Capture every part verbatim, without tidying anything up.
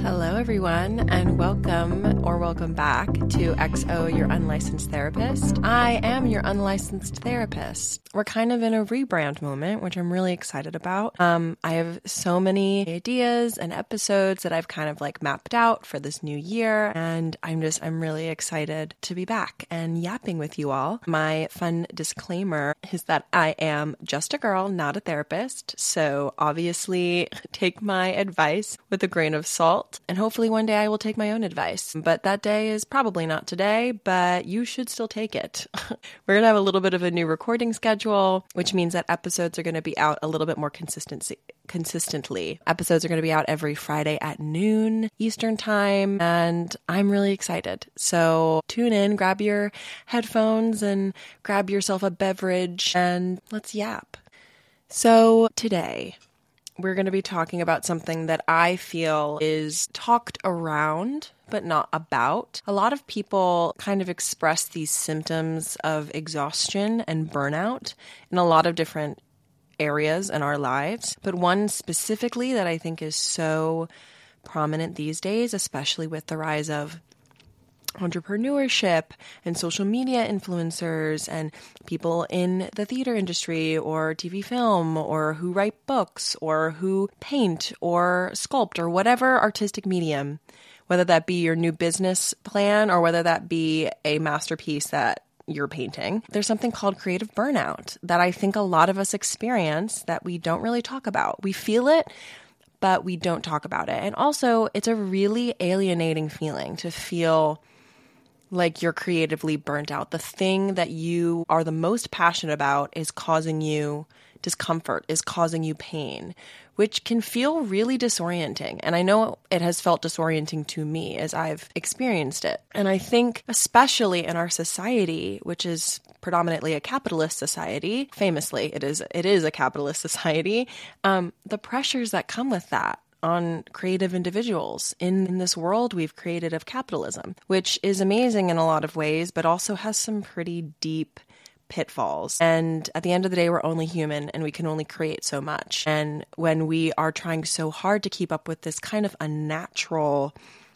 Hello, everyone, and welcome or welcome back to X O, your unlicensed therapist. I am your unlicensed therapist. We're kind of in a rebrand moment, which I'm really excited about. Um, I have so many ideas and episodes that I've kind of like mapped out for this new year, and I'm just, I'm really excited to be back and yapping with you all. My fun disclaimer is that I am just a girl, not a therapist, so obviously take my advice with a grain of salt. And hopefully one day I will take my own advice. But that day is probably not today, but you should still take it. We're going to have a little bit of a new recording schedule, which means that episodes are going to be out a little bit more consistency, consistently. Episodes are going to be out every Friday at noon Eastern time, and I'm really excited. So tune in, grab your headphones, and grab yourself a beverage, and let's yap. So today, we're going to be talking about something that I feel is talked around, but not about. A lot of people kind of express these symptoms of exhaustion and burnout in a lot of different areas in our lives. But one specifically that I think is so prominent these days, especially with the rise of entrepreneurship and social media influencers and people in the theater industry or T V film or who write books or who paint or sculpt or whatever artistic medium, whether that be your new business plan or whether that be a masterpiece that you're painting. There's something called creative burnout that I think a lot of us experience that we don't really talk about. We feel it, but we don't talk about it. And also, it's a really alienating feeling to feel like you're creatively burnt out. The thing that you are the most passionate about is causing you discomfort, is causing you pain, which can feel really disorienting. And I know it has felt disorienting to me as I've experienced it. And I think especially in our society, which is predominantly a capitalist society, famously, it is it is a capitalist society, um, the pressures that come with that on creative individuals in, in this world we've created of capitalism, which is amazing in a lot of ways, but also has some pretty deep pitfalls. And at the end of the day, we're only human and we can only create so much. And when we are trying so hard to keep up with this kind of unnatural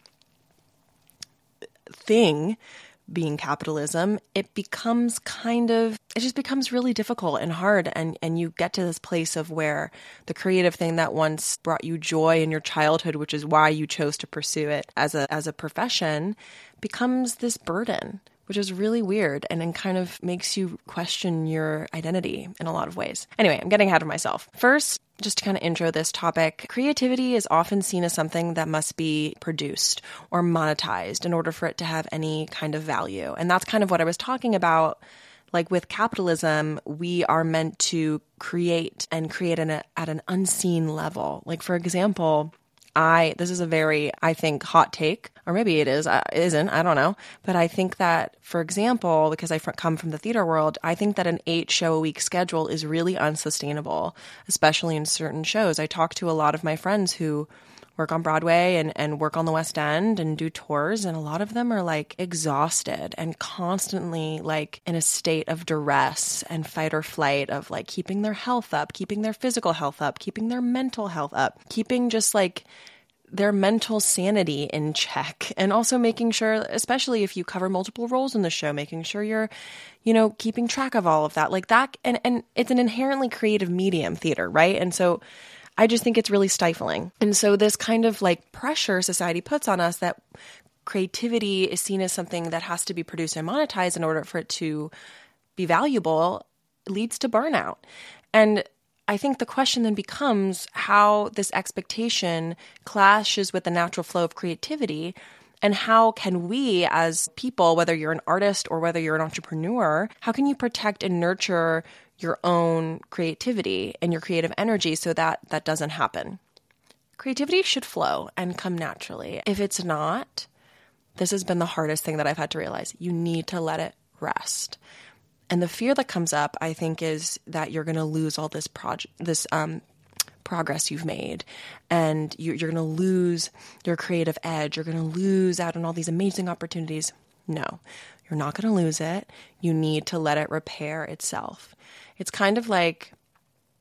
thing, being capitalism, it becomes kind of, it just becomes really difficult and hard. And, and you get to this place of where the creative thing that once brought you joy in your childhood, which is why you chose to pursue it as a, as a profession, becomes this burden, which is really weird and then kind of makes you question your identity in a lot of ways. Anyway, I'm getting ahead of myself. First, just to kind of intro this topic, creativity is often seen as something that must be produced or monetized in order for it to have any kind of value. And that's kind of what I was talking about. Like with capitalism, we are meant to create and create an, at an unseen level. Like, for example, I, this is a very, I think, hot take, or maybe it is, uh, isn't, I don't know. But I think that, for example, because I fr- come from the theater world, I think that an eight show a week schedule is really unsustainable, especially in certain shows. I talk to a lot of my friends who work on Broadway and, and work on the West End and do tours. And a lot of them are like exhausted and constantly like in a state of duress and fight or flight of like keeping their health up, keeping their physical health up, keeping their mental health up, keeping just like their mental sanity in check, and also making sure, especially if you cover multiple roles in the show, making sure you're, you know, keeping track of all of that like that. And, and it's an inherently creative medium, theater, right? And so I just think it's really stifling. And so this kind of like pressure society puts on us that creativity is seen as something that has to be produced and monetized in order for it to be valuable leads to burnout. And I think the question then becomes how this expectation clashes with the natural flow of creativity, and how can we as people, whether you're an artist or whether you're an entrepreneur, how can you protect and nurture your own creativity and your creative energy so that that doesn't happen? Creativity should flow and come naturally. If it's not, this has been the hardest thing that I've had to realize. You need to let it rest. And the fear that comes up, I think, is that you're going to lose all this project, this um, progress you've made, and you, you're going to lose your creative edge. You're going to lose out on all these amazing opportunities. No, you're not going to lose it. You need to let it repair itself. It's kind of like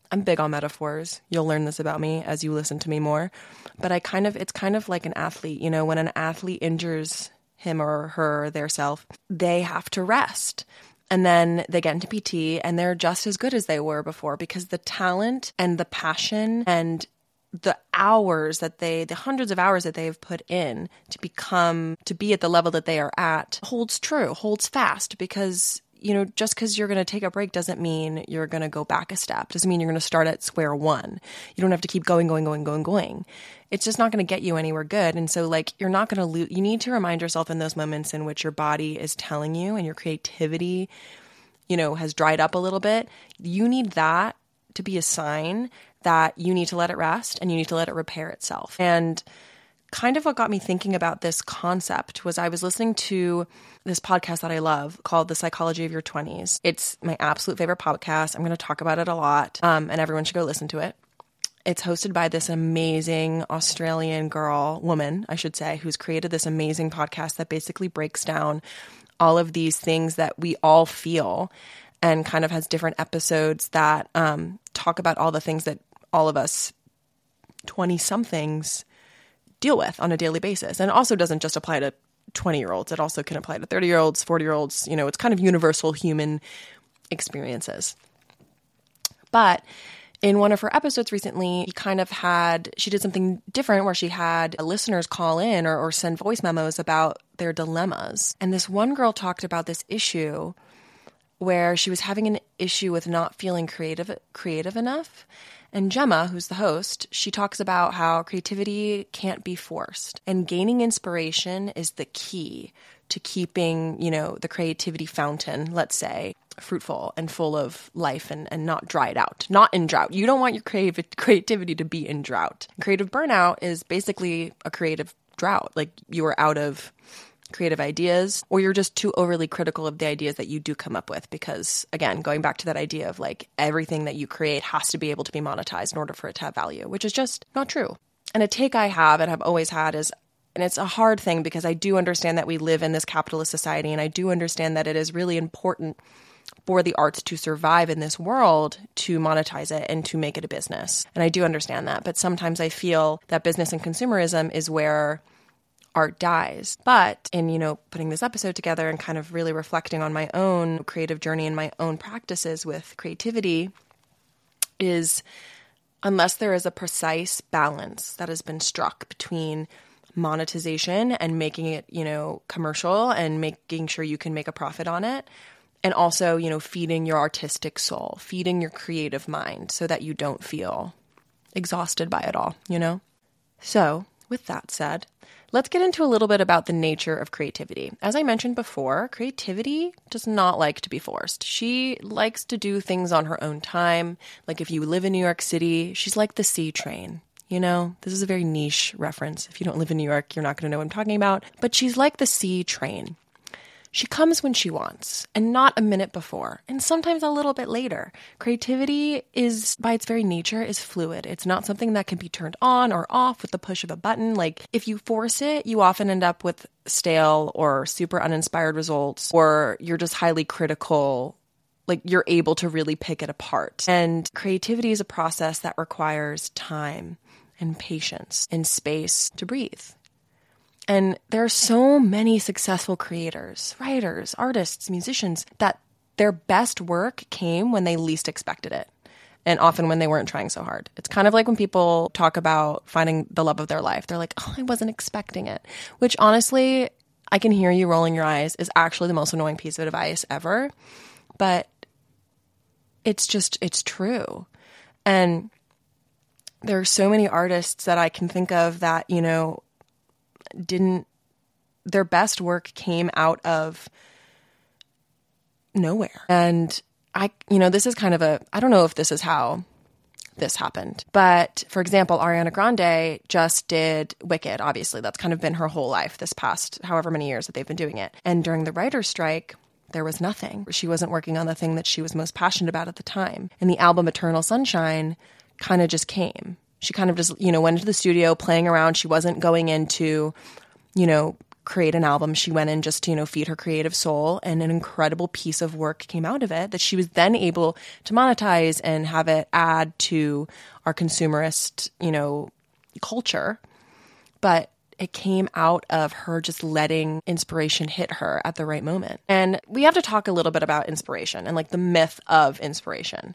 I'm big on metaphors. You'll learn this about me as you listen to me more. But I kind of, it's kind of like an athlete. You know, when an athlete injures him or her or their self, they have to rest. And then they get into P T and they're just as good as they were before, because the talent and the passion and the hours that they, the hundreds of hours that they have put in to become, to be at the level that they are at holds true, holds fast. Because, you know, just because you're going to take a break doesn't mean you're going to go back a step. Doesn't mean you're going to start at square one. You don't have to keep going, going, going, going, going. It's just not going to get you anywhere good. And so like, you're not going to lose, you need to remind yourself in those moments in which your body is telling you and your creativity, you know, has dried up a little bit. You need that to be a sign that you need to let it rest and you need to let it repair itself. And kind of what got me thinking about this concept was I was listening to this podcast that I love called The Psychology of Your twenties. It's my absolute favorite podcast. I'm going to talk about it a lot, um, and everyone should go listen to it. It's hosted by this amazing Australian girl, woman, I should say, who's created this amazing podcast that basically breaks down all of these things that we all feel, and kind of has different episodes that um, talk about all the things that all of us twenty-somethings deal with on a daily basis. And it also doesn't just apply to twenty-year-olds. It also can apply to thirty-year-olds, forty-year-olds. You know, it's kind of universal human experiences. But in one of her episodes recently, she kind of had, she did something different where she had listeners call in or, or send voice memos about their dilemmas. And this one girl talked about this issue where she was having an issue with not feeling creative creative enough. And Gemma, who's the host, she talks about how creativity can't be forced. And gaining inspiration is the key to keeping, you know, the creativity fountain, let's say, fruitful and full of life and, and not dried out, not in drought. You don't want your creative creativity to be in drought. Creative burnout is basically a creative drought. Like you are out of creative ideas, or you're just too overly critical of the ideas that you do come up with. Because again, going back to that idea of like everything that you create has to be able to be monetized in order for it to have value, which is just not true. And a take I have and have always had is, and it's a hard thing because I do understand that we live in this capitalist society, and I do understand that it is really important for the arts to survive in this world, to monetize it and to make it a business. And I do understand that. But sometimes I feel that business and consumerism is where art dies. But in, you know, putting this episode together and kind of really reflecting on my own creative journey and my own practices with creativity is, unless there is a precise balance that has been struck between monetization and making it, you know, commercial and making sure you can make a profit on it, and also, you know, feeding your artistic soul, feeding your creative mind so that you don't feel exhausted by it all, you know? So with that said, let's get into a little bit about the nature of creativity. As I mentioned before, creativity does not like to be forced. She likes to do things on her own time. Like if you live in New York City, she's like the C train. You know, this is a very niche reference. If you don't live in New York, you're not going to know what I'm talking about. But she's like the C train. She comes when she wants, and not a minute before, and sometimes a little bit later. Creativity is, by its very nature, is fluid. It's not something that can be turned on or off with the push of a button. Like, if you force it, you often end up with stale or super uninspired results, or you're just highly critical. Like, you're able to really pick it apart. And creativity is a process that requires time and patience and space to breathe. And there are so many successful creators, writers, artists, musicians, that their best work came when they least expected it, and often when they weren't trying so hard. It's kind of like when people talk about finding the love of their life. They're like, oh, I wasn't expecting it, which honestly, I can hear you rolling your eyes, is actually the most annoying piece of advice ever. But it's just, it's true. And there are so many artists that I can think of that, you know, didn't, their best work came out of nowhere. And I, you know, this is kind of a, I don't know if this is how this happened, but for example, Ariana Grande just did Wicked. Obviously, that's kind of been her whole life this past however many years that they've been doing it. And during the writer's strike, there was nothing. She wasn't working on the thing that she was most passionate about at the time. And the album Eternal Sunshine kind of just came. She kind of just, you know, went into the studio playing around. She wasn't going into, you know, create an album. She went in just to, you know, feed her creative soul, and an incredible piece of work came out of it that she was then able to monetize and have it add to our consumerist, you know, culture. But it came out of her just letting inspiration hit her at the right moment. And we have to talk a little bit about inspiration and like the myth of inspiration.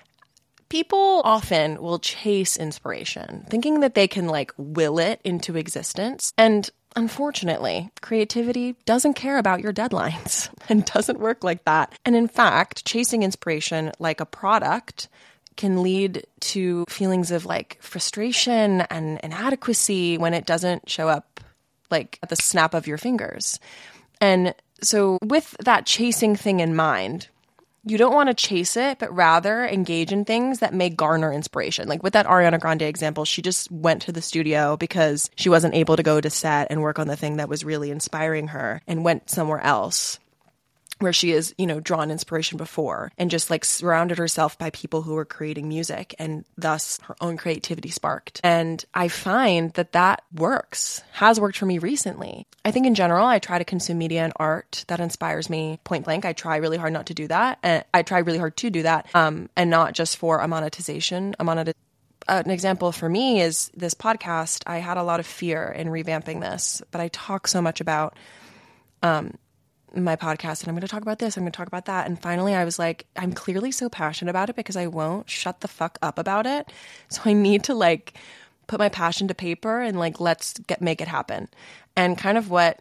People often will chase inspiration, thinking that they can like will it into existence. And unfortunately, creativity doesn't care about your deadlines and doesn't work like that. And in fact, chasing inspiration like a product can lead to feelings of like frustration and inadequacy when it doesn't show up like at the snap of your fingers. And so with that chasing thing in mind, you don't want to chase it, but rather engage in things that may garner inspiration. Like with that Ariana Grande example, she just went to the studio because she wasn't able to go to set and work on the thing that was really inspiring her and went somewhere else where she has, you know, drawn inspiration before and just like surrounded herself by people who were creating music, and thus her own creativity sparked. And I find that that works, has worked for me recently. I think in general, I try to consume media and art that inspires me point blank. I try really hard not to do that. And I try really hard to do that, um, and not just for a monetization, a monetization. Uh, an example for me is this podcast. I had a lot of fear in revamping this, but I talk so much about um, my podcast, and I'm going to talk about this, I'm going to talk about that. And finally I was like, I'm clearly so passionate about it because I won't shut the fuck up about it. So I need to like put my passion to paper and like, let's get, make it happen. And kind of what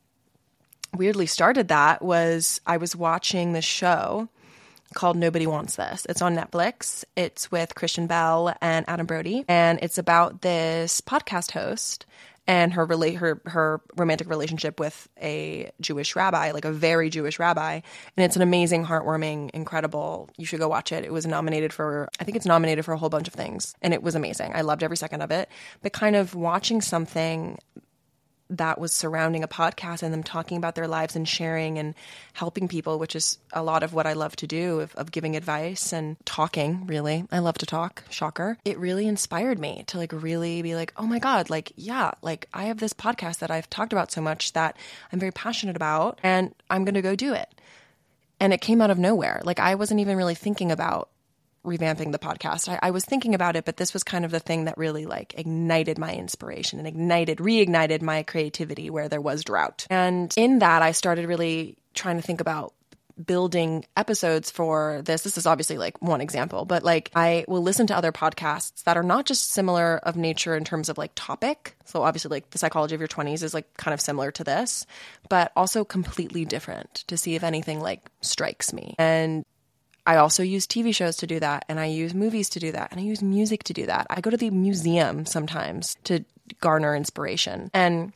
weirdly started that was I was watching this show called Nobody Wants This. It's on Netflix. It's with Christian Bell and Adam Brody. And it's about this podcast host and her rela- her her romantic relationship with a Jewish rabbi, like a very Jewish rabbi. And it's an amazing, heartwarming, incredible. You should go watch it. It was nominated for, I think it's nominated for a whole bunch of things. And it was amazing. I loved every second of it. But kind of watching something that was surrounding a podcast and them talking about their lives and sharing and helping people, which is a lot of what I love to do, of, of giving advice and talking, really. I love to talk, shocker. It really inspired me to like really be like, oh my God, like, yeah, like I have this podcast that I've talked about so much that I'm very passionate about, and I'm going to go do it. And it came out of nowhere. Like I wasn't even really thinking about revamping the podcast. I, I was thinking about it, but this was kind of the thing that really like ignited my inspiration and ignited, reignited my creativity where there was drought. And in that, I started really trying to think about building episodes for this. This is obviously like one example, but like I will listen to other podcasts that are not just similar of nature in terms of like topic. So obviously like The Psychology of Your twenties is like kind of similar to this, but also completely different to see if anything like strikes me. And I also use T V shows to do that, and I use movies to do that, and I use music to do that. I go to the museum sometimes to garner inspiration. And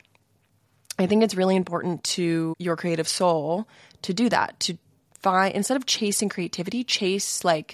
I think it's really important to your creative soul to do that, to find, instead of chasing creativity, chase like,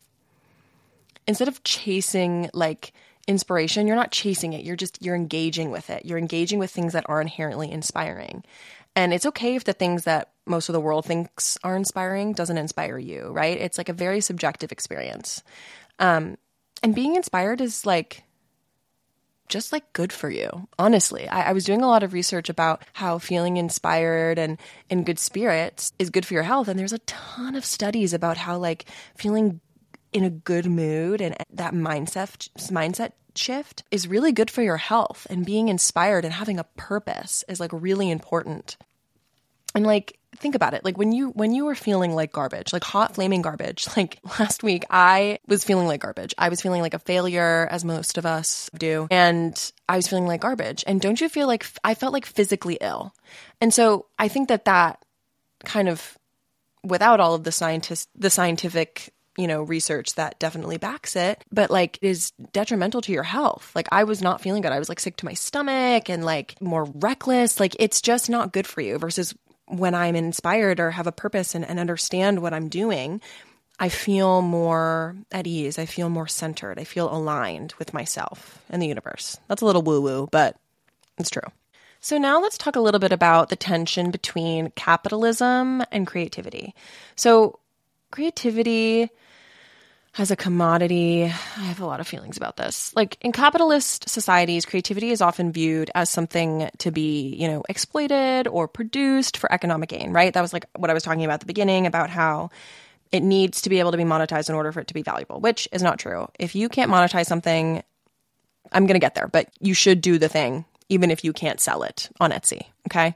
instead of chasing like inspiration, you're not chasing it. You're just, you're engaging with it. You're engaging with things that are inherently inspiring. And it's okay if the things that most of the world thinks are inspiring doesn't inspire you, right? It's like a very subjective experience. Um, and being inspired is like, just like good for you. Honestly, I, I was doing a lot of research about how feeling inspired and in good spirits is good for your health. And there's a ton of studies about how like feeling in a good mood and that mindset mindset shift is really good for your health, and being inspired and having a purpose is like really important. And like, think about it. Like when you, when you were feeling like garbage, like hot flaming garbage, like last week, I was feeling like garbage. I was feeling like a failure, as most of us do. And I was feeling like garbage. And don't you feel like I felt like physically ill? And so I think that that kind of, without all of the scientist, the scientific, you know, research that definitely backs it, but like is detrimental to your health. Like I was not feeling good. I was like sick to my stomach and like more reckless. Like it's just not good for you. Versus when I'm inspired or have a purpose and, and understand what I'm doing, I feel more at ease. I feel more centered. I feel aligned with myself and the universe. That's a little woo-woo, but it's true. So now let's talk a little bit about the tension between capitalism and creativity. So creativity, as a commodity. I have a lot of feelings about this. Like in capitalist societies, creativity is often viewed as something to be, you know, exploited or produced for economic gain, right? That was like what I was talking about at the beginning about how it needs to be able to be monetized in order for it to be valuable, which is not true. If you can't monetize something, I'm going to get there, but you should do the thing, even if you can't sell it on Etsy, okay?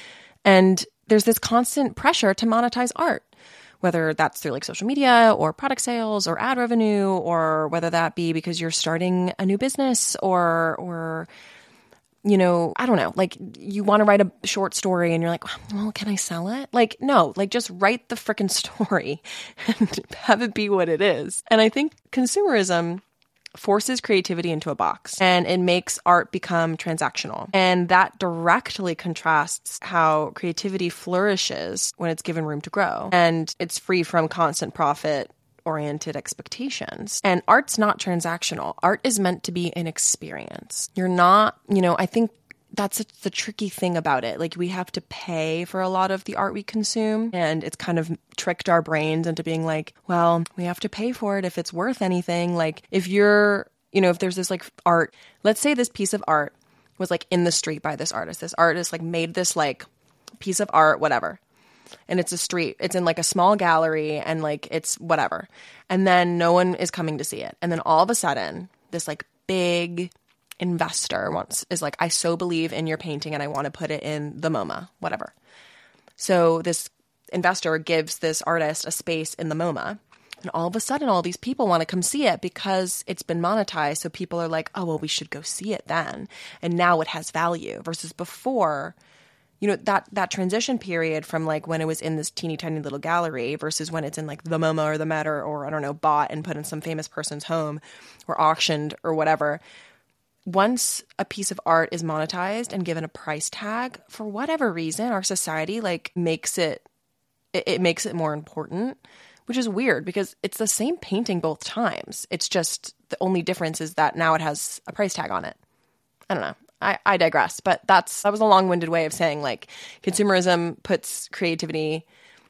And there's this constant pressure to monetize art, whether that's through like social media or product sales or ad revenue, or whether that be because you're starting a new business or, or, you know, I don't know, like you want to write a short story and you're like, well, can I sell it? Like, no, like just write the freaking story and have it be what it is. And I think consumerism forces creativity into a box and it makes art become transactional. And that directly contrasts how creativity flourishes when it's given room to grow and it's free from constant profit oriented expectations. And art's not transactional. Art is meant to be an experience. You're not, you know, I think that's the tricky thing about it. Like we have to pay for a lot of the art we consume, and it's kind of tricked our brains into being like, well, we have to pay for it if it's worth anything. Like if you're, you know, if there's this like art, let's say this piece of art was like in the street by this artist. This artist like made this like piece of art, whatever. And it's a street, it's in like a small gallery and like it's whatever. And then no one is coming to see it. And then all of a sudden, this like big investor wants is like, I so believe in your painting and I want to put it in the MoMA, whatever. So this investor gives this artist a space in the MoMA, and all of a sudden all these people want to come see it because it's been monetized. So people are like, oh, well, we should go see it then. And now it has value versus before, you know, that that transition period from like when it was in this teeny tiny little gallery versus when it's in like the MoMA or the Met or, or I don't know, bought and put in some famous person's home or auctioned or whatever. Once a piece of art is monetized and given a price tag, for whatever reason, our society like makes it, it, it makes it more important, which is weird because it's the same painting both times. It's just the only difference is that now it has a price tag on it. I don't know. I, I digress, but that's, that was a long-winded way of saying like consumerism puts creativity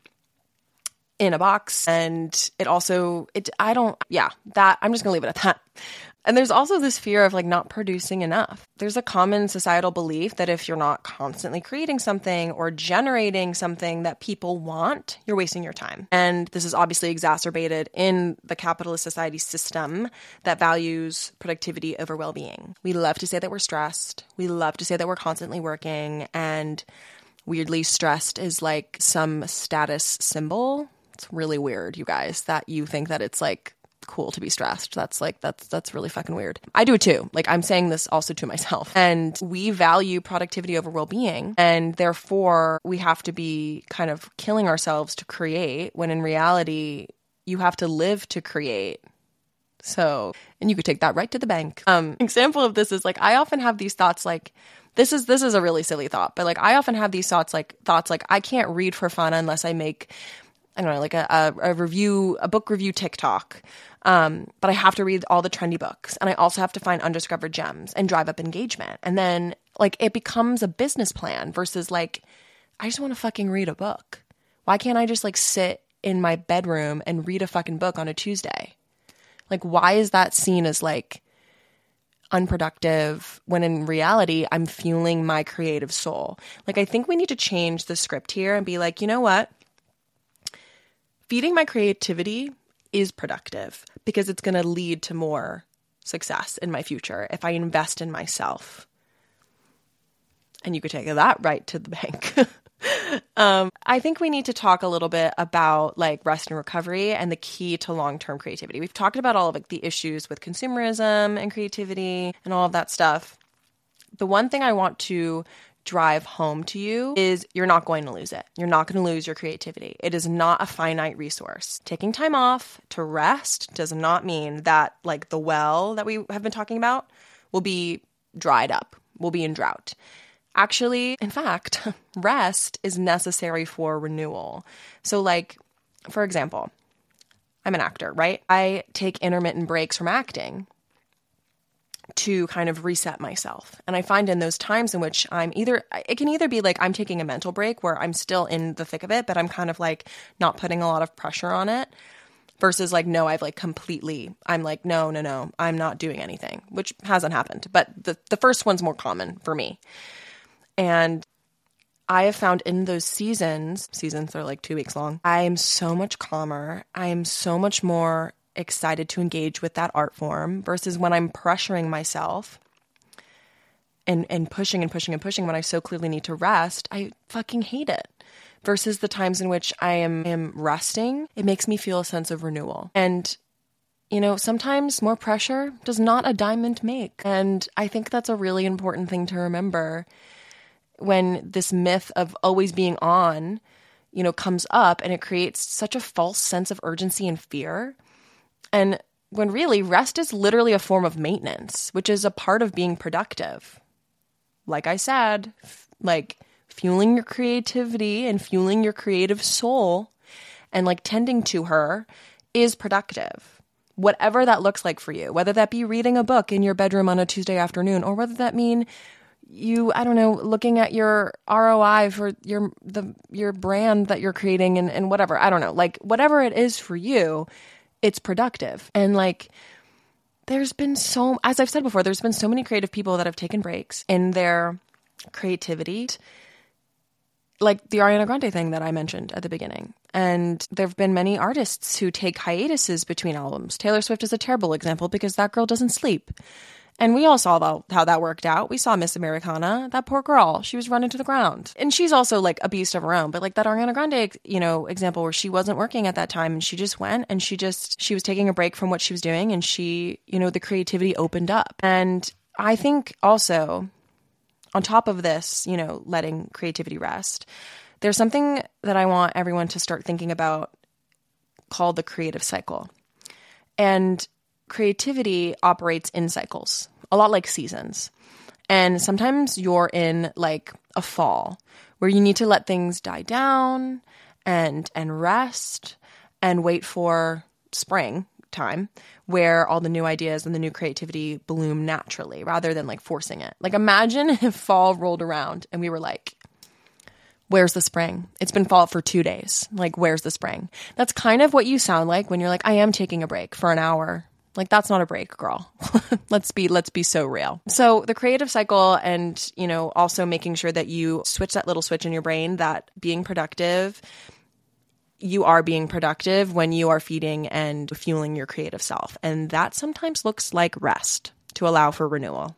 in a box, and it also, it, I don't, yeah, that, I'm just gonna leave it at that. And there's also this fear of like not producing enough. There's a common societal belief that if you're not constantly creating something or generating something that people want, you're wasting your time. And this is obviously exacerbated in the capitalist society system that values productivity over well-being. We love to say that we're stressed. We love to say that we're constantly working, and weirdly stressed is like some status symbol. It's really weird, you guys, that you think that it's like cool to be stressed. That's like, that's, that's really fucking weird. I do it too. Like I'm saying this also to myself. And we value productivity over well-being. And therefore we have to be kind of killing ourselves to create when in reality, you have to live to create. So, and you could take that right to the bank. Um, example of this is like, I often have these thoughts like, this is, this is a really silly thought, but like, I often have these thoughts like, thoughts like, I can't read for fun unless I make, I don't know, like a, a, a review, a book review TikTok. Um, but I have to read all the trendy books, and I also have to find undiscovered gems and drive up engagement. And then like it becomes a business plan versus like, I just want to fucking read a book. Why can't I just like sit in my bedroom and read a fucking book on a Tuesday? Like, why is that seen as like unproductive when in reality I'm fueling my creative soul? Like, I think we need to change the script here and be like, you know what? Feeding my creativity is productive because it's going to lead to more success in my future if I invest in myself. And you could take that right to the bank. um, I think we need to talk a little bit about like rest and recovery and the key to long-term creativity. We've talked about all of like the issues with consumerism and creativity and all of that stuff. The one thing I want to drive home to you is you're not going to lose it. You're not going to lose your creativity. It is not a finite resource. Taking time off to rest does not mean that like the well that we have been talking about will be dried up, will be in drought. Actually, in fact, rest is necessary for renewal. So like, for example, I'm an actor, right? I take intermittent breaks from acting to kind of reset myself. And I find in those times in which I'm either, it can either be like I'm taking a mental break where I'm still in the thick of it, but I'm kind of like not putting a lot of pressure on it. versus like, no, I've like completely, I'm like, no, no, no, I'm not doing anything, which hasn't happened. But the, the first one's more common for me. And I have found in those seasons, seasons are like two weeks long, I am so much calmer. I am so much more excited to engage with that art form versus when I'm pressuring myself and, and pushing and pushing and pushing when I so clearly need to rest. I fucking hate it. Versus the times in which I am, am resting, it makes me feel a sense of renewal. And, you know, sometimes more pressure does not a diamond make. And I think that's a really important thing to remember when this myth of always being on, you know, comes up, and it creates such a false sense of urgency and fear. And when really rest is literally a form of maintenance, which is a part of being productive. Like I said, f- like... fueling your creativity and fueling your creative soul and like tending to her is productive. Whatever that looks like for you, whether that be reading a book in your bedroom on a Tuesday afternoon, or whether that mean you, I don't know, looking at your R O I for your the your brand that you're creating and, and whatever. I don't know. Like whatever it is for you, it's productive. And like there's been so, as I've said before, there's been so many creative people that have taken breaks in their creativity. Like the Ariana Grande thing that I mentioned at the beginning. And there have been many artists who take hiatuses between albums. Taylor Swift is a terrible example because that girl doesn't sleep. And we all saw how, how that worked out. We saw Miss Americana, that poor girl. She was running to the ground. And she's also like a beast of her own. But like that Ariana Grande, you know, example where she wasn't working at that time and she just went and she just, she was taking a break from what she was doing and she, you know, the creativity opened up. And I think also, on top of this, you know, letting creativity rest, there's something that I want everyone to start thinking about called the creative cycle. And creativity operates in cycles, a lot like seasons. And sometimes you're in like a fall where you need to let things die down and and rest and wait for spring time where all the new ideas and the new creativity bloom naturally rather than like forcing it. Like imagine if fall rolled around and we were like, where's the spring? It's been fall for two days. Like, where's the spring? That's kind of what you sound like when you're like, I am taking a break for an hour. Like, that's not a break, girl. let's be, let's be so real. So the creative cycle and, you know, also making sure that you switch that little switch in your brain that being productive, you are being productive when you are feeding and fueling your creative self. And that sometimes looks like rest to allow for renewal.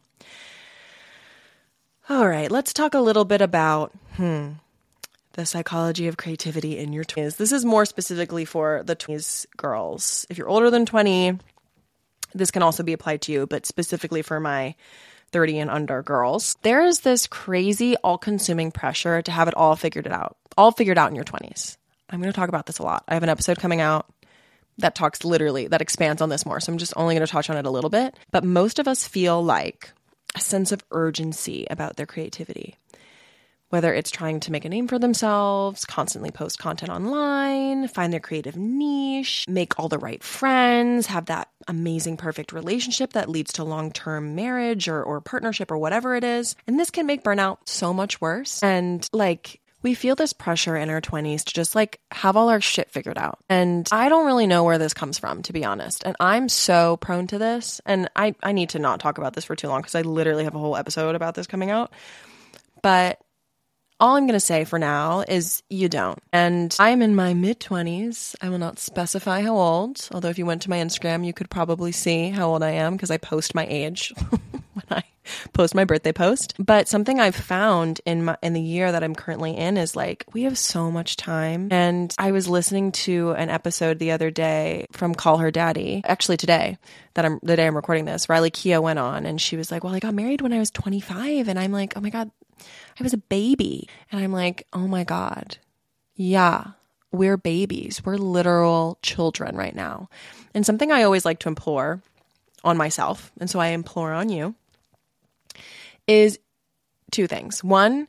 All right, let's talk a little bit about hmm, the psychology of creativity in your twenties. This is more specifically for the twenties girls. If you're older than twenty, this can also be applied to you, but specifically for my thirty and under girls, there is this crazy all-consuming pressure to have it all figured it out, all figured out in your twenties. I'm going to talk about this a lot. I have an episode coming out that talks literally, that expands on this more. So I'm just only going to touch on it a little bit. But most of us feel like a sense of urgency about their creativity, whether it's trying to make a name for themselves, constantly post content online, find their creative niche, make all the right friends, have that amazing, perfect relationship that leads to long-term marriage or, or partnership or whatever it is. And this can make burnout so much worse. And like, we feel this pressure in our twenties to just like have all our shit figured out. And I don't really know where this comes from, to be honest. And I'm so prone to this. And I, I need to not talk about this for too long because I literally have a whole episode about this coming out. But all I'm going to say for now is you don't. And I'm in my mid-twenties. I will not specify how old. Although if you went to my Instagram, you could probably see how old I am because I post my age when I post my birthday post. But something I've found in my in the year that I'm currently in is like, we have so much time. And I was listening to an episode the other day from Call Her Daddy, actually today, that I'm the day I'm recording this. Riley Keough went on and she was like, well, I got married when I was twenty-five. And I'm like, oh my God, I was a baby. And I'm like, oh my God, yeah, we're babies. We're literal children right now. And something I always like to implore on myself, and so I implore on you, is two things. One,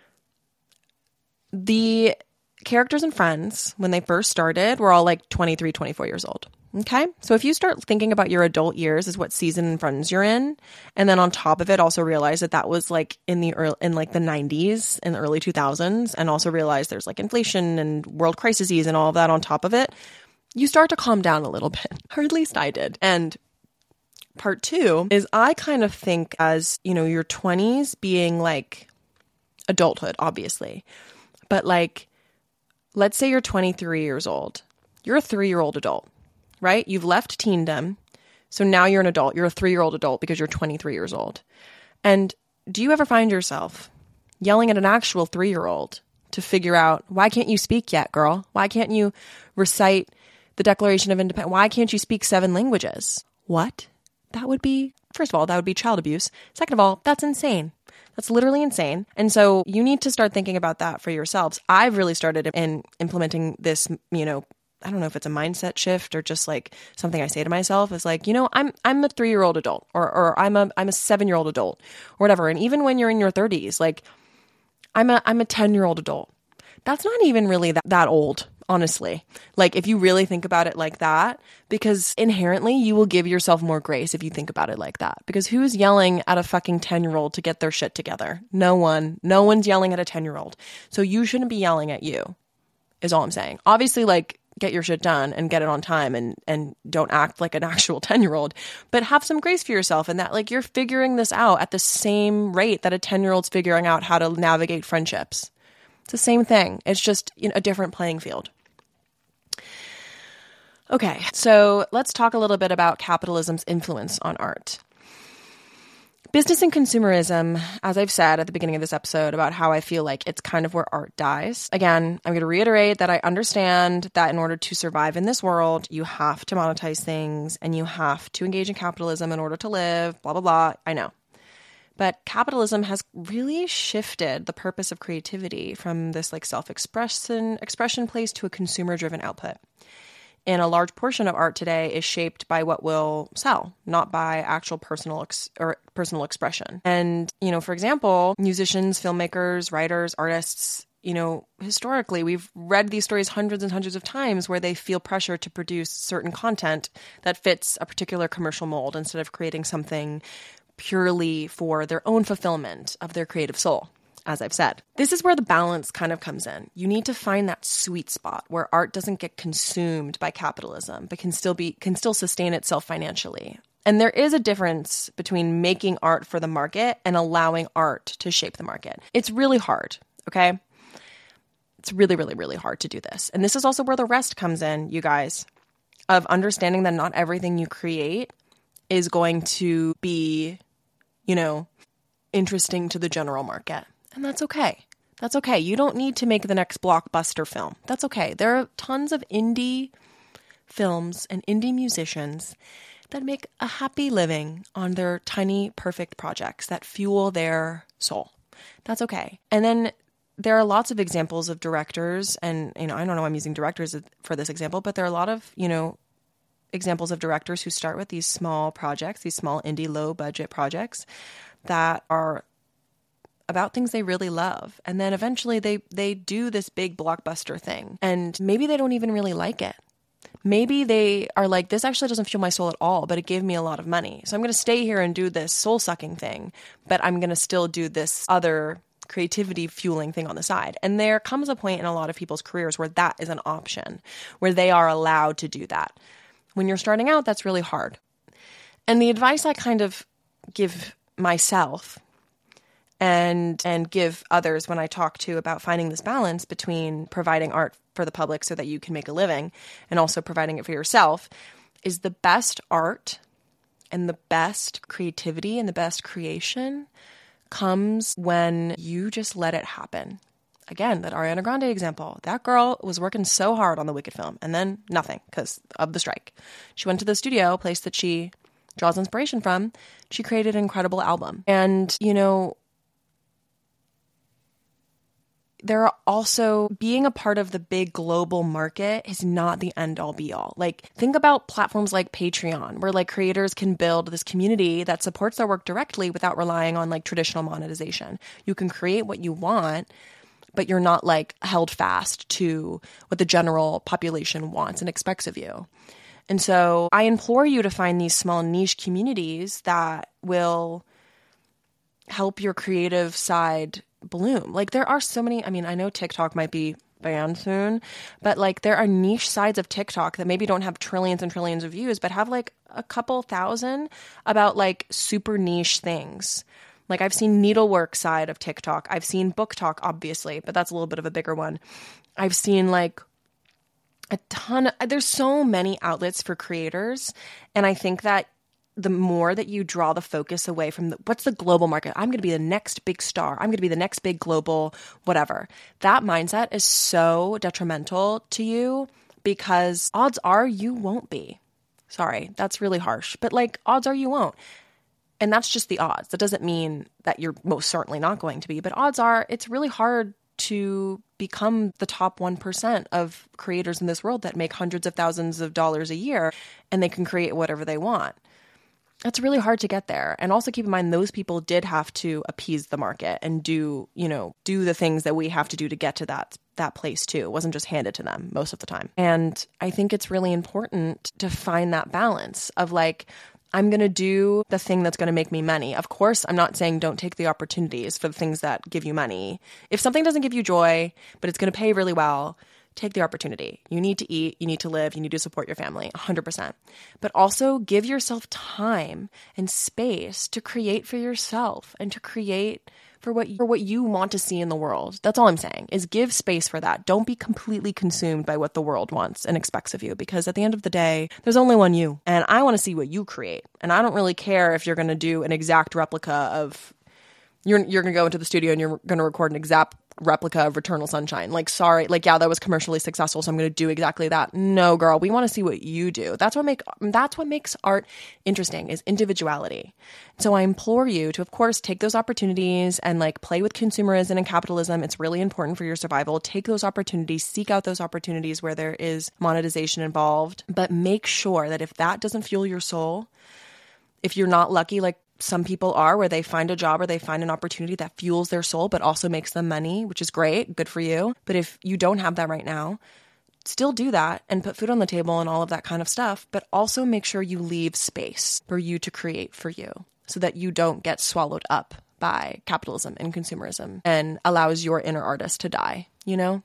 the characters and friends, when they first started, were all like twenty-three, twenty-four years old. Okay? So if you start thinking about your adult years as what season and friends you're in, and then on top of it, also realize that that was like in the early, in like the nineties and the early two thousands, and also realize there's like inflation and world crises and all of that on top of it, you start to calm down a little bit. Or at least I did. And part two is I kind of think as, you know, your twenties being like adulthood, obviously. But like, let's say you're twenty-three years old. You're a three-year-old adult, right? You've left teendom. So now you're an adult. You're a three-year-old adult because you're twenty-three years old. And do you ever find yourself yelling at an actual three-year-old to figure out, why can't you speak yet, girl? Why can't you recite the Declaration of Independence? Why can't you speak seven languages? What? That would be, first of all, that would be child abuse. Second of all, that's insane. That's literally insane. And so you need to start thinking about that for yourselves. I've really started in implementing this, you know, I don't know if it's a mindset shift or just like something I say to myself is like, you know, I'm I'm a three-year-old adult or or I'm a I'm a seven-year-old adult or whatever. And even when you're in your thirties, like I'm a I'm a ten-year-old adult. That's not even really that, that old, honestly. Like if you really think about it like that, because inherently you will give yourself more grace if you think about it like that. Because who's yelling at a fucking ten-year-old to get their shit together? No one. No one's yelling at a ten-year-old. So you shouldn't be yelling at you, is all I'm saying. Obviously, like, get your shit done and get it on time and, and don't act like an actual ten-year-old. But have some grace for yourself in that, like, you're figuring this out at the same rate that a ten-year-old's figuring out how to navigate friendships. It's the same thing. It's just, you know, a different playing field. Okay, so let's talk a little bit about capitalism's influence on art. Business and consumerism, as I've said at the beginning of this episode about how I feel like it's kind of where art dies. Again, I'm going to reiterate that I understand that in order to survive in this world, you have to monetize things and you have to engage in capitalism in order to live, blah, blah, blah. I know. But capitalism has really shifted the purpose of creativity from this like self-expression expression place to a consumer-driven output. And a large portion of art today is shaped by what will sell, not by actual personal ex- or personal expression. And, you know, for example, musicians, filmmakers, writers, artists, you know, historically, we've read these stories hundreds and hundreds of times where they feel pressure to produce certain content that fits a particular commercial mold instead of creating something purely for their own fulfillment of their creative soul. As I've said, this is where the balance kind of comes in. You need to find that sweet spot where art doesn't get consumed by capitalism, but can still be can still sustain itself financially. And there is a difference between making art for the market and allowing art to shape the market. It's really hard, okay? It's really, really, really hard to do this. And this is also where the rest comes in, you guys, of understanding that not everything you create is going to be, you know, interesting to the general market. And that's okay. That's okay. You don't need to make the next blockbuster film. That's okay. There are tons of indie films and indie musicians that make a happy living on their tiny, perfect projects that fuel their soul. That's okay. And then there are lots of examples of directors, and, you know, I don't know why I'm using directors for this example, but there are a lot of, you know, examples of directors who start with these small projects, these small indie low budget projects that are about things they really love. And then eventually they, they do this big blockbuster thing. And maybe they don't even really like it. Maybe they are like, this actually doesn't fuel my soul at all, but it gave me a lot of money. So I'm going to stay here and do this soul-sucking thing, but I'm going to still do this other creativity fueling thing on the side. And there comes a point in a lot of people's careers where that is an option, where they are allowed to do that. When you're starting out, that's really hard. And the advice I kind of give myself and and give others when I talk to about finding this balance between providing art for the public so that you can make a living and also providing it for yourself is the best art and the best creativity and the best creation comes when you just let it happen. Again, that Ariana Grande example. That girl was working so hard on the Wicked film and then nothing because of the strike. She went to the studio, a place that she draws inspiration from. She created an incredible album. And, you know, there are also being a part of the big global market is not the end all be all. Like, think about platforms like Patreon, where like creators can build this community that supports their work directly without relying on like traditional monetization. You can create what you want, but you're not like held fast to what the general population wants and expects of you. And so I implore you to find these small niche communities that will help your creative side bloom. Like there are so many, I mean, I know TikTok might be banned soon. But like there are niche sides of TikTok that maybe don't have trillions and trillions of views, but have like a couple thousand about like super niche things. Like I've seen needlework side of TikTok. I've seen book talk, obviously, but that's a little bit of a bigger one. I've seen like a ton of, there's so many outlets for creators. And I think that the more that you draw the focus away from the, what's the global market? I'm going to be the next big star. I'm going to be the next big global whatever. That mindset is so detrimental to you because odds are you won't be. Sorry, that's really harsh. But like odds are you won't. And that's just the odds. That doesn't mean that you're most certainly not going to be. But odds are it's really hard to become the top one percent of creators in this world that make hundreds of thousands of dollars a year and they can create whatever they want. It's really hard to get there. And also keep in mind, those people did have to appease the market and do, you know, do the things that we have to do to get to that that place too. It wasn't just handed to them most of the time. And I think it's really important to find that balance of like, I'm going to do the thing that's going to make me money. Of course, I'm not saying don't take the opportunities for the things that give you money. If something doesn't give you joy, but it's going to pay really well, take the opportunity. You need to eat, you need to live, you need to support your family, one hundred percent. But also give yourself time and space to create for yourself and to create for what you, for what you want to see in the world. That's all I'm saying, is give space for that. Don't be completely consumed by what the world wants and expects of you, because at the end of the day, there's only one you. And I want to see what you create. And I don't really care if you're going to do an exact replica of, you're, you're going to go into the studio and you're going to record an exact replica of Eternal Sunshine. Like, sorry, like, yeah, that was commercially successful, so I'm going to do exactly that. No, girl, we want to see what you do. That's what make that's what makes art interesting, is individuality. So I implore you to, of course, take those opportunities and like play with consumerism and capitalism. It's really important for your survival. Take those opportunities, seek out those opportunities where there is monetization involved, but make sure that if that doesn't fuel your soul, if you're not lucky, like some people are, where they find a job or they find an opportunity that fuels their soul but also makes them money, which is great, good for you. But if you don't have that right now, still do that and put food on the table and all of that kind of stuff, but also make sure you leave space for you to create for you so that you don't get swallowed up by capitalism and consumerism and allows your inner artist to die, you know?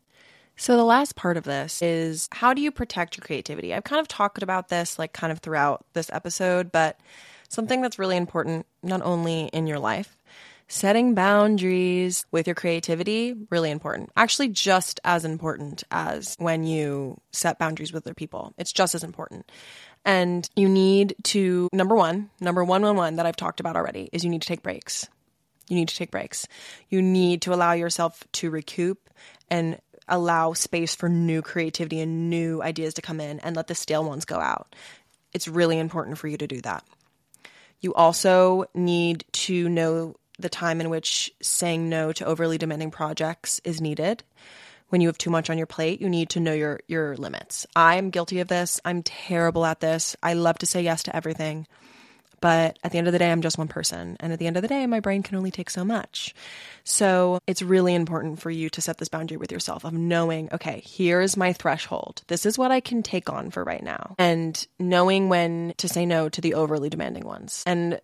So the last part of this is, how do you protect your creativity? I've kind of talked about this like kind of throughout this episode, but something that's really important, not only in your life, setting boundaries with your creativity, really important. Actually, just as important as when you set boundaries with other people. It's just as important. And you need to, number one, number one, one, one that I've talked about already is you need to take breaks. You need to take breaks. You need to allow yourself to recoup and allow space for new creativity and new ideas to come in and let the stale ones go out. It's really important for you to do that. You also need to know the time in which saying no to overly demanding projects is needed. When you have too much on your plate, you need to know your, your limits. I'm guilty of this. I'm terrible at this. I love to say yes to everything. But at the end of the day, I'm just one person. And at the end of the day, my brain can only take so much. So it's really important for you to set this boundary with yourself of knowing, okay, here's my threshold. This is what I can take on for right now. And knowing when to say no to the overly demanding ones. And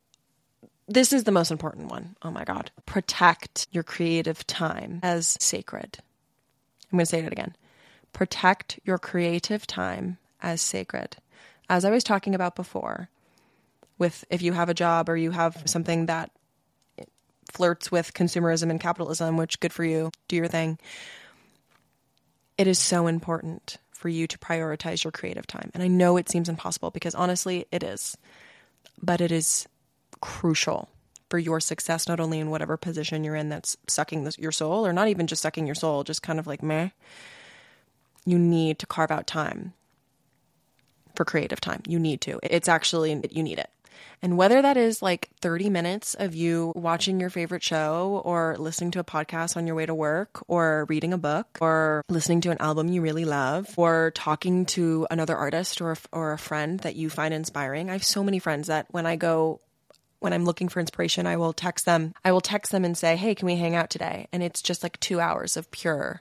this is the most important one. Oh my God. Protect your creative time as sacred. I'm going to say it again. Protect your creative time as sacred. As I was talking about before, with if you have a job or you have something that flirts with consumerism and capitalism, which good for you, do your thing. It is so important for you to prioritize your creative time. And I know it seems impossible because honestly it is, but it is crucial for your success, not only in whatever position you're in that's sucking this, your soul, or not even just sucking your soul, just kind of like meh. You need to carve out time for creative time. You need to. It's actually, you need it. And whether that is like thirty minutes of you watching your favorite show or listening to a podcast on your way to work or reading a book or listening to an album you really love or talking to another artist or, or a friend that you find inspiring. I have so many friends that when I go, when I'm looking for inspiration, I will text them. I will text them and say, hey, can we hang out today? And it's just like two hours of pure,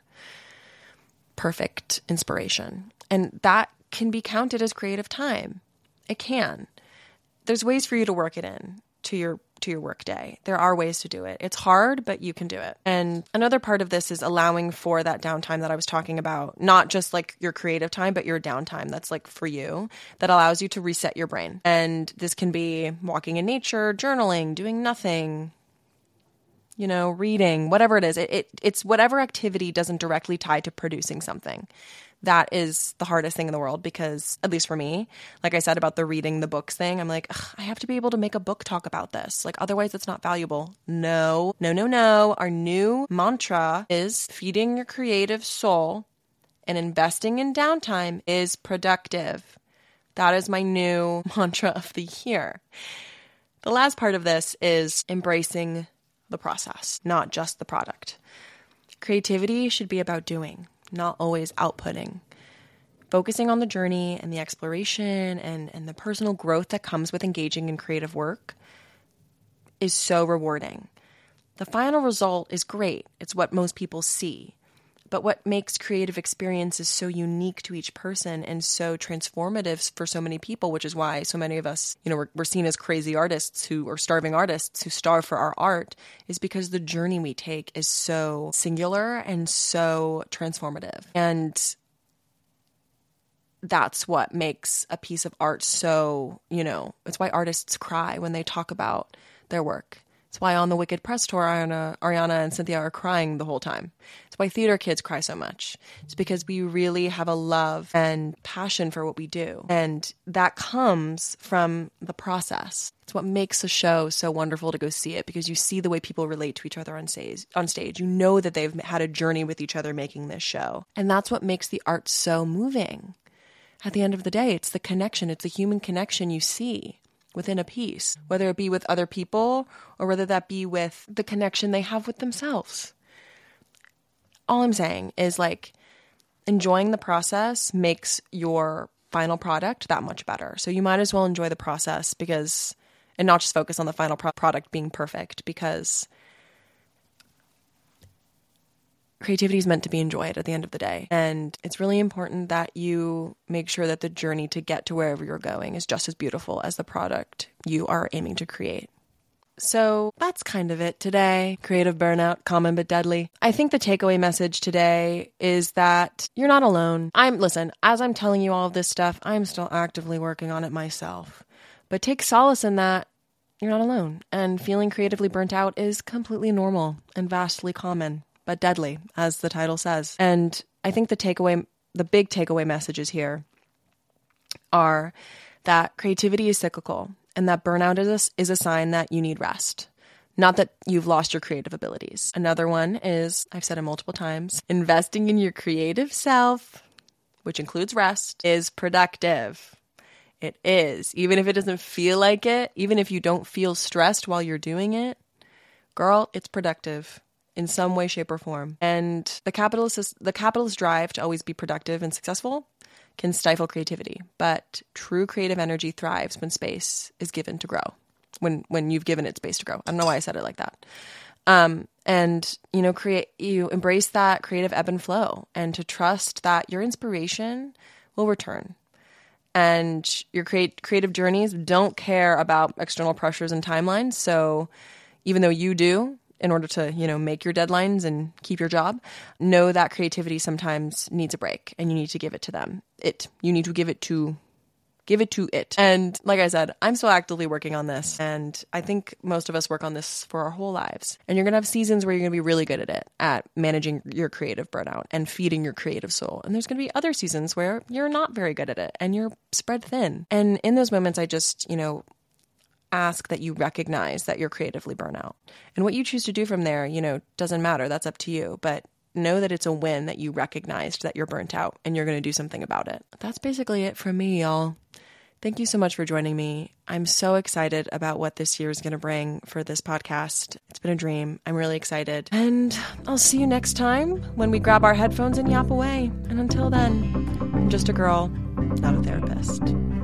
perfect inspiration. And that can be counted as creative time. It can. There's ways for you to work it in to your to your workday. There are ways to do it. It's hard, but you can do it. And another part of this is allowing for that downtime that I was talking about, not just like your creative time, but your downtime that's like for you, that allows you to reset your brain. And this can be walking in nature, journaling, doing nothing, you know, reading, whatever it is. It, it it's whatever activity doesn't directly tie to producing something. That is the hardest thing in the world because, at least for me, like I said about the reading the books thing, I'm like, I have to be able to make a book talk about this. Like, otherwise it's not valuable. No, no, no, no. Our new mantra is feeding your creative soul and investing in downtime is productive. That is my new mantra of the year. The last part of this is embracing the process, not just the product. Creativity should be about doing, not always outputting. Focusing on the journey and the exploration and, and the personal growth that comes with engaging in creative work is so rewarding. The final result is great. It's what most people see. But what makes creative experiences so unique to each person and so transformative for so many people, which is why so many of us, you know, we're, we're seen as crazy artists who or starving artists who starve for our art, is because the journey we take is so singular and so transformative. And that's what makes a piece of art so, you know, it's why artists cry when they talk about their work. It's why on the Wicked press tour, Ariana, Ariana and Cynthia are crying the whole time. It's why theater kids cry so much. It's because we really have a love and passion for what we do. And that comes from the process. It's what makes a show so wonderful to go see it, because you see the way people relate to each other on stage. On stage. You know that they've had a journey with each other making this show. And that's what makes the art so moving. At the end of the day, it's the connection. It's the human connection you see within a piece, whether it be with other people or whether that be with the connection they have with themselves. All I'm saying is, like, enjoying the process makes your final product that much better. So you might as well enjoy the process because, and not just focus on the final pro- product being perfect, because creativity is meant to be enjoyed at the end of the day. And it's really important that you make sure that the journey to get to wherever you're going is just as beautiful as the product you are aiming to create. So that's kind of it today. Creative burnout, common but deadly. I think the takeaway message today is that you're not alone. I'm, listen, as I'm telling you all of this stuff, I'm still actively working on it myself. But take solace in that you're not alone. And feeling creatively burnt out is completely normal and vastly common, but deadly, as the title says. And I think the takeaway, the big takeaway messages here are that creativity is cyclical and that burnout is a, is a sign that you need rest, not that you've lost your creative abilities. Another one is, I've said it multiple times, investing in your creative self, which includes rest, is productive. It is. Even if it doesn't feel like it, even if you don't feel stressed while you're doing it, girl, it's productive in some way, shape, or form. And the capitalist the capitalist drive to always be productive and successful can stifle creativity. But true creative energy thrives when space is given to grow, when when you've given it space to grow. I don't know why I said it like that. Um, and, you know, create you embrace that creative ebb and flow, and to trust that your inspiration will return. And your create, creative journeys don't care about external pressures and timelines. So even though you do, in order to, you know, make your deadlines and keep your job, know that creativity sometimes needs a break and you need to give it to them. It, you need to give it to, give it to it. And like I said, I'm still actively working on this. And I think most of us work on this for our whole lives. And you're going to have seasons where you're going to be really good at it, at managing your creative burnout and feeding your creative soul. And there's going to be other seasons where you're not very good at it and you're spread thin. And in those moments, I just, you know, ask that you recognize that you're creatively burnt out. And what you choose to do from there, you know, doesn't matter. That's up to you. But know that it's a win that you recognized that you're burnt out and you're going to do something about it. That's basically it from me, y'all. Thank you so much for joining me. I'm so excited about what this year is going to bring for this podcast. It's been a dream. I'm really excited. And I'll see you next time when we grab our headphones and yap away. And until then, I'm just a girl, not a therapist.